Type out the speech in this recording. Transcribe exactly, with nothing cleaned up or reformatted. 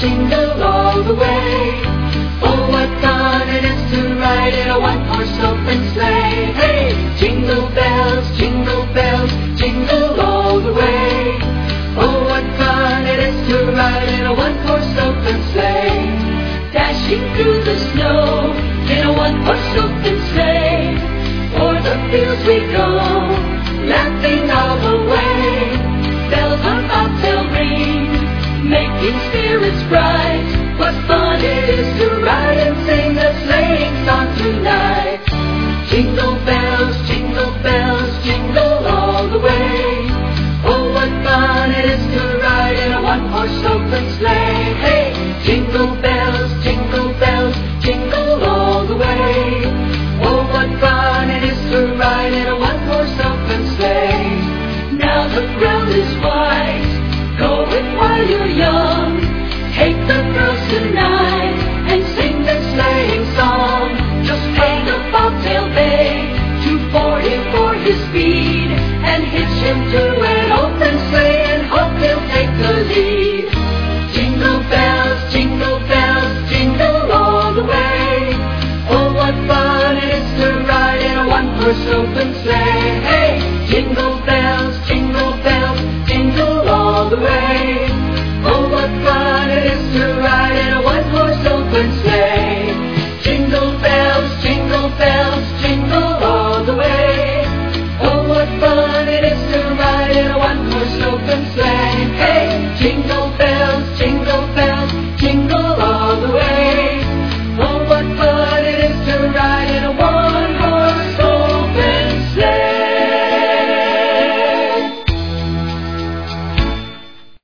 jingle all the way. Oh, what fun it is to ride in a one-horse open sleigh. Hey, jingle bells, jingle bells, jingle all the way. Oh, what fun it is to ride in a one-horse open sleigh. Dashing through the snow in a one-horse open sleigh. O'er the fields we go, laughing all the way. Bells on bobtail ring, making spirits bright. What fun it is to ride and sing a sleighing song tonight. Jingle bells, jingle bells, jingle all the way. Oh, what fun it is to ride in a one-horse open sleigh. Hey, jingle bells, jingle bells, jingle all the way. Oh, what fun it is to ride in a one-horse open sleigh. Now the ground is white, go it while you're young. Take the girls tonight and sing the sleighing song. Just pay the bobtail bay, two forty for his speed.